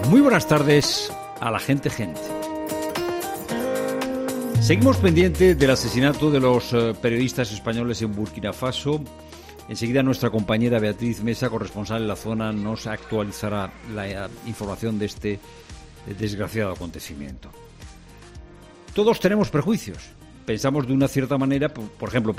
Muy buenas tardes a la gente. Seguimos pendientes del asesinato de los periodistas españoles en Burkina Faso. Enseguida nuestra compañera Beatriz Mesa, corresponsal en la zona, nos actualizará la información de este desgraciado acontecimiento. Todos tenemos prejuicios. Pensamos de una cierta manera, por ejemplo,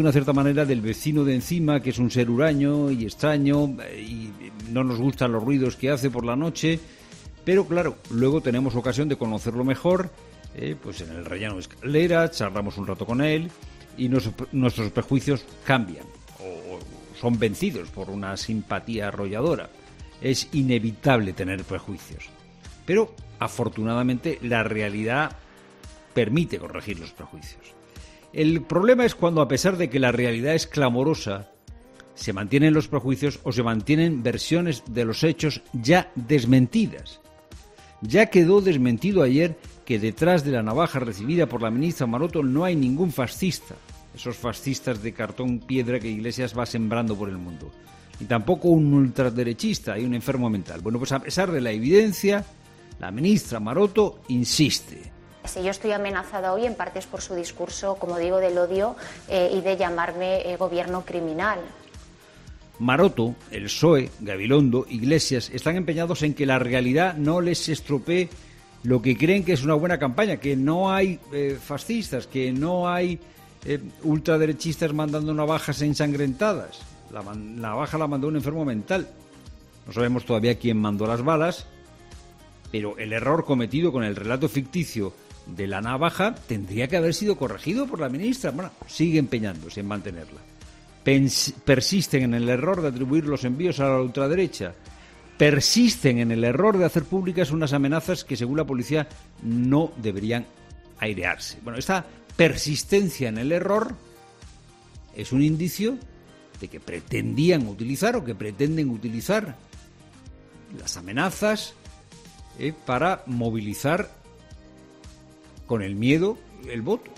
del vecino de encima, que es un ser huraño y extraño, y no nos gustan los ruidos que hace por la noche, pero claro, luego tenemos ocasión de conocerlo mejor, pues en el rellano de Escalera, charlamos un rato con él, y nuestros prejuicios cambian, o son vencidos por una simpatía arrolladora. Es inevitable tener prejuicios, pero afortunadamente la realidad permite corregir los prejuicios. El problema es cuando, a pesar de que la realidad es clamorosa, se mantienen los prejuicios o se mantienen versiones de los hechos ya desmentidas. Ya quedó desmentido ayer que detrás de la navaja recibida por la ministra Maroto no hay ningún fascista, esos fascistas de cartón piedra que Iglesias va sembrando por el mundo, ni tampoco un ultraderechista y un enfermo mental. Bueno, pues a pesar de la evidencia, la ministra Maroto insiste. Si yo estoy amenazada hoy, en parte es por su discurso, como digo, del odio y de llamarme gobierno criminal. Maroto, el PSOE, Gabilondo, Iglesias están empeñados en que la realidad no les estropee lo que creen que es una buena campaña, que no hay fascistas, que no hay ultraderechistas mandando navajas ensangrentadas. La navaja la mandó un enfermo mental. No sabemos todavía quién mandó las balas, pero el error cometido con el relato ficticio de la navaja tendría que haber sido corregido por la ministra. Bueno, sigue empeñándose en mantenerla. Persisten en el error de atribuir los envíos a la ultraderecha. Persisten en el error de hacer públicas unas amenazas que, según la policía, no deberían airearse. Bueno, esta persistencia en el error es un indicio de que pretendían utilizar o que pretenden utilizar las amenazas para movilizar con el miedo el voto.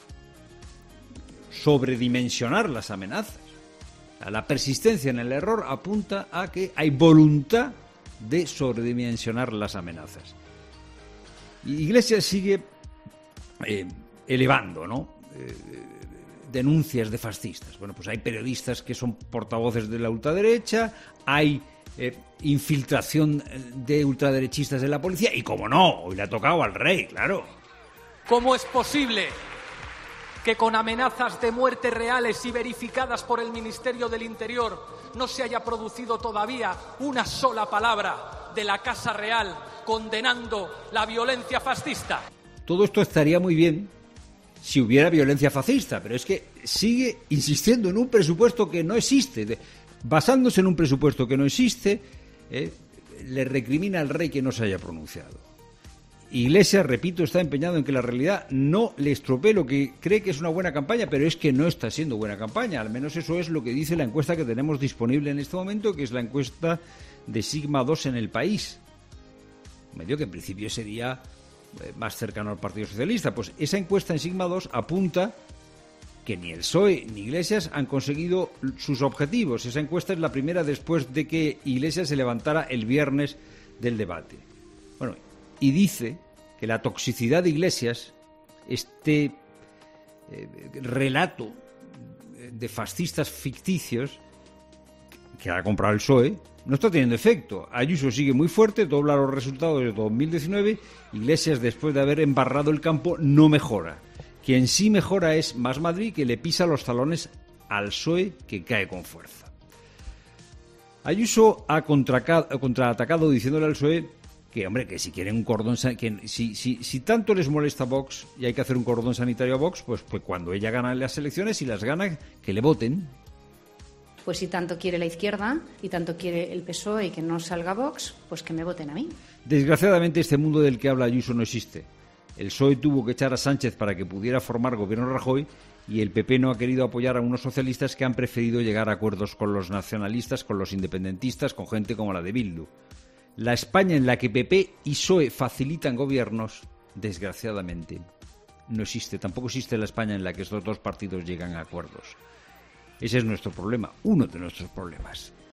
Sobredimensionar las amenazas. La persistencia en el error apunta a que hay voluntad de sobredimensionar las amenazas. Y Iglesias sigue elevando, ¿no? Denuncias de fascistas. Bueno, pues hay periodistas que son portavoces de la ultraderecha, hay infiltración de ultraderechistas en la policía, y como no, hoy le ha tocado al rey, claro. ¿Cómo es posible que con amenazas de muerte reales y verificadas por el Ministerio del Interior no se haya producido todavía una sola palabra de la Casa Real condenando la violencia fascista? Todo esto estaría muy bien si hubiera violencia fascista, pero es que sigue insistiendo en un presupuesto que no existe. Basándose en un presupuesto que no existe, le recrimina al rey que no se haya pronunciado. Iglesias, repito, está empeñado en que la realidad no le estropee lo que cree que es una buena campaña, pero es que no está siendo buena campaña. Al menos eso es lo que dice la encuesta que tenemos disponible en este momento, que es la encuesta de Sigma 2 en El País. Medio que en principio sería más cercano al Partido Socialista. Pues esa encuesta en Sigma 2 apunta que ni el PSOE ni Iglesias han conseguido sus objetivos. Esa encuesta es la primera después de que Iglesias se levantara el viernes del debate. Bueno, y dice que la toxicidad de Iglesias, este relato de fascistas ficticios que ha comprado el PSOE, no está teniendo efecto. Ayuso sigue muy fuerte, dobla los resultados de 2019. Iglesias, después de haber embarrado el campo, no mejora. Quien sí mejora es Más Madrid, que le pisa los talones al PSOE, que cae con fuerza. Ayuso ha contraatacado diciéndole al PSOE que, hombre, que si quieren un cordón sanitario, si tanto les molesta Vox y hay que hacer un cordón sanitario a Vox, pues cuando ella gana las elecciones y las gana, que le voten. Pues si tanto quiere la izquierda y tanto quiere el PSOE y que no salga Vox, pues que me voten a mí. Desgraciadamente este mundo del que habla Ayuso no existe. El PSOE tuvo que echar a Sánchez para que pudiera formar gobierno Rajoy, y el PP no ha querido apoyar a unos socialistas que han preferido llegar a acuerdos con los nacionalistas, con los independentistas, con gente como la de Bildu. La España en la que PP y PSOE facilitan gobiernos, desgraciadamente, no existe. Tampoco existe la España en la que estos dos partidos llegan a acuerdos. Ese es nuestro problema, uno de nuestros problemas.